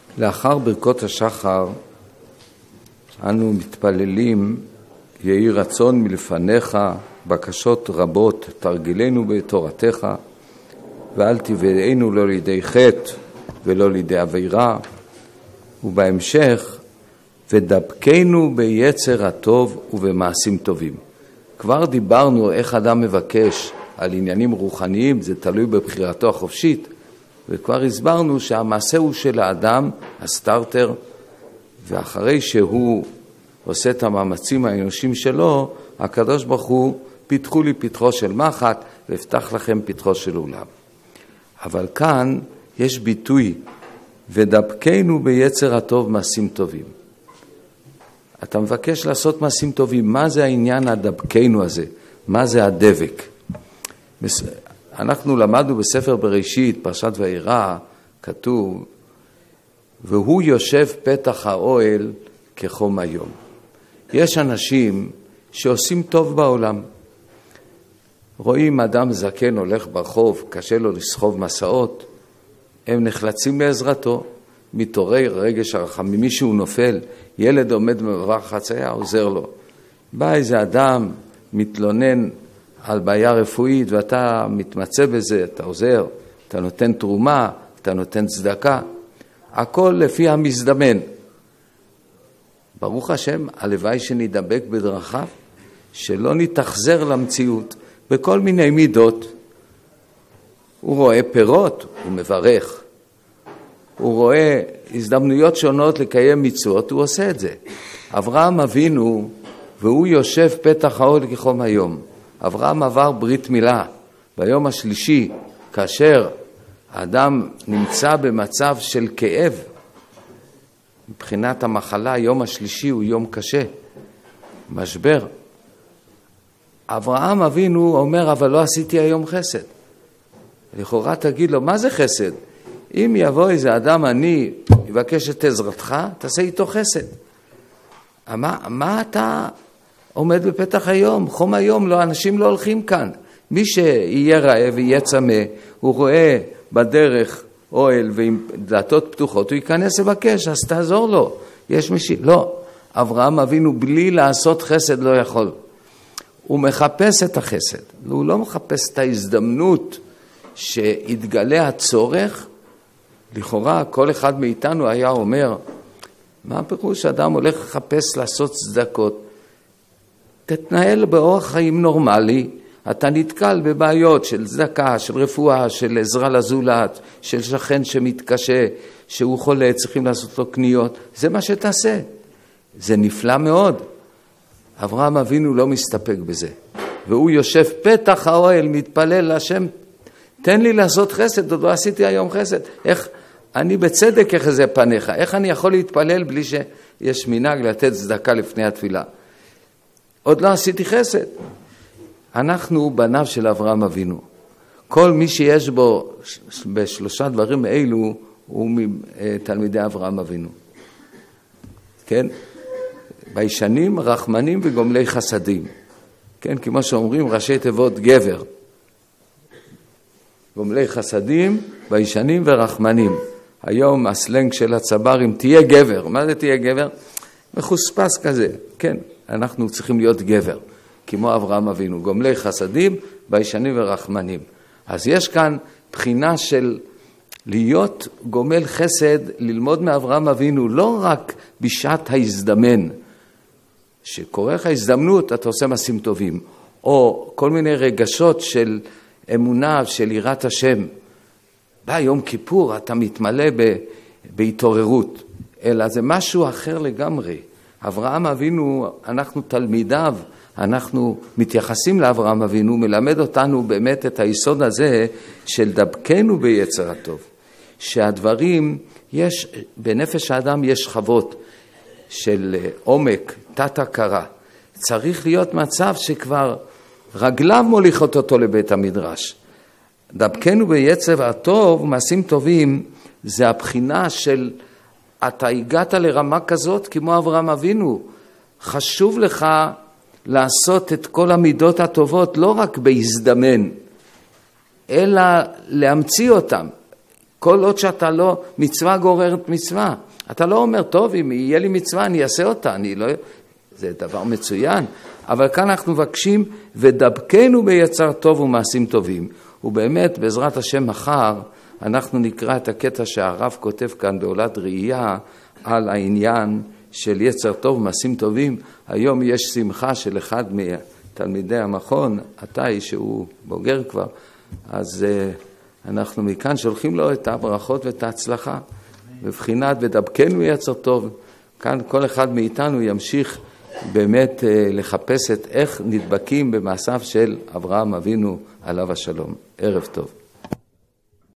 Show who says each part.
Speaker 1: לאחר ברכות השחר אנו מתפללים יהי רצון מלפניך בקשות רבות תרגילנו בתורתך ואל תביאנו לא לידי חטא ולא לידי עבירה, ובהמשך ודבקנו ביצר הטוב ובמעשים טובים. כבר דיברנו איך אדם מבקש על עניינים רוחניים, זה תלוי בבחירתו החופשית, וכבר הסברנו שהמעשה הוא של האדם, הסטארטר, ואחרי שהוא עושה את המאמצים האנושיים שלו, הקדוש ברוך הוא פיתחו לי פתחו של מחט והפתח לכם פתחו של עולם. אבל כאן יש ביטוי, ודבקנו ביצר הטוב מעשים טובים. אתה מבקש לעשות מעשים טובים, מה זה העניין הדבקנו הזה? מה זה הדבק? אנחנו למדנו בספר בראשית, פרשת וירא, כתוב, והוא יושב פתח האוהל כחום היום. יש אנשים שעושים טוב בעולם. רואים אדם זקן הולך ברחוב, קשה לו לסחוב מסעות, הם נחלצים לעזרתו, מתעורר רגש הרחמים, מישהו נופל, ילד עומד במעבר חצייה, עוזר לו. בא איזה אדם, מתלונן על בעיה רפואית, ואתה מתמצא בזה, אתה עוזר, אתה נותן תרומה, אתה נותן צדקה, הכל לפי המזדמן. ברוך השם, הלוואי שנדבק בדרכיו, שלא נתחזר למציאות, בכל מיני מידות. הוא רואה פירות, הוא מברך. הוא רואה הזדמנויות שונות לקיים מצוות, הוא עושה את זה. אברהם אבינו, והוא יושב פתח האוהל כחום היום. אברהם עבר ברית מילה ביום השלישי, כאשר האדם נמצא במצב של כאב. מבחינת המחלה, היום השלישי הוא יום קשה, משבר. אברהם אבינו אומר, אבל לא עשיתי היום חסד. לכאורה תגיד לו, מה זה חסד? אם יבוא איזה אדם אני יבקש את עזרתך, תעשה איתו חסד. מה אתה עומד בפתח היום? חום היום, לא, אנשים לא הולכים כאן. מי שיהיה רעב ויהיה צמא, הוא רואה בדרך אוהל ועם דלתות פתוחות, הוא ייכנס לבקש, אז תעזור לו. יש מישהו, לא. אברהם אבינו בלי לעשות חסד לא יכול. הוא מחפש את החסד. הוא לא מחפש את ההזדמנות שהתגלה הצורך. לכאורה כל אחד מאיתנו היה אומר, מה הפירוש? אדם הולך לחפש לעשות צדקות. תתנהל באורח חיים נורמלי, אתה נתקל בבעיות של צדקה, של רפואה, של עזרה לזולת, של שכן שמתקשה, שהוא חולה, צריכים לעשות לו קניות. זה מה שתעשה. זה נפלא מאוד. אברהם אבינו לא מסתפק בזה. והוא יושב פתח האוהל, מתפלל להשם, תן לי לעשות חסד, עוד לא עשיתי היום חסד. איך, אני בצדק אחזה פניך, איך אני יכול להתפלל בלי שיש מנהג לתת צדקה לפני התפילה? עוד לא עשיתי חסד. אנחנו בניו של אברהם אבינו. כל מי שיש בו בשלושה דברים אלו, הוא מתלמידי אברהם אבינו. כן? ביישנים, רחמנים וגומלי חסדים. כן, כמו שאומרים ראשי תיבות גבר. גומלי חסדים, ביישנים ורחמנים. היום הסלנג של הצברים, תהיה גבר. מה זה תהיה גבר? מחוספס כזה. כן, אנחנו צריכים להיות גבר, כמו אברהם אבינו. גומלי חסדים, ביישנים ורחמנים. אז יש כאן בחינה של להיות גומל חסד, ללמוד מאברהם אבינו, לא רק בשעת ההזדמן, שקורה לך הזדמנות, אתה עושה מעשים טובים, או כל מיני רגשות של אמונה, של יראת השם. בא יום כיפור, אתה מתמלא בהתעוררות, אלא זה משהו אחר לגמרי. אברהם אבינו, אנחנו תלמידיו, אנחנו מתייחסים לאברהם אבינו, מלמד אותנו באמת את היסוד הזה של דבקנו ביצר הטוב. שהדברים, יש, בנפש האדם יש שכבות של עומק, תת הכרה. צריך להיות מצב שכבר רגליו מוליכות אותו לבית המדרש. דבקנו ביצר הטוב, מעשים טובים, זה הבחינה של אתה הגעת לרמה כזאת כמו אברהם אבינו. חשוב לך לעשות את כל המידות הטובות, לא רק בהזדמן, אלא להמציא אותם. כל עוד שאתה לא, מצווה גוררת מצווה. אתה לא אומר, טוב, אם יהיה לי מצווה, אני אעשה אותה. זה דבר מצוין. אבל כאן אנחנו מבקשים, ודבקנו ביצר טוב ומעשים טובים. ובאמת, בעזרת השם מחר, אנחנו נקרא את הקטע שהרב כותב כאן בעולת ראייה, על העניין של יצר טוב ומעשים טובים. היום יש שמחה של אחד מתלמידי המכון, עתאי, שהוא בוגר כבר, אז אנחנו מכאן שולחים לו את הברכות ואת ההצלחה. בבחינת ודבקנו יצר טוב, כאן כל אחד מאיתנו ימשיך באמת לחפש את איך נדבקים במעשיו של אברהם אבינו עליו השלום. ערב טוב.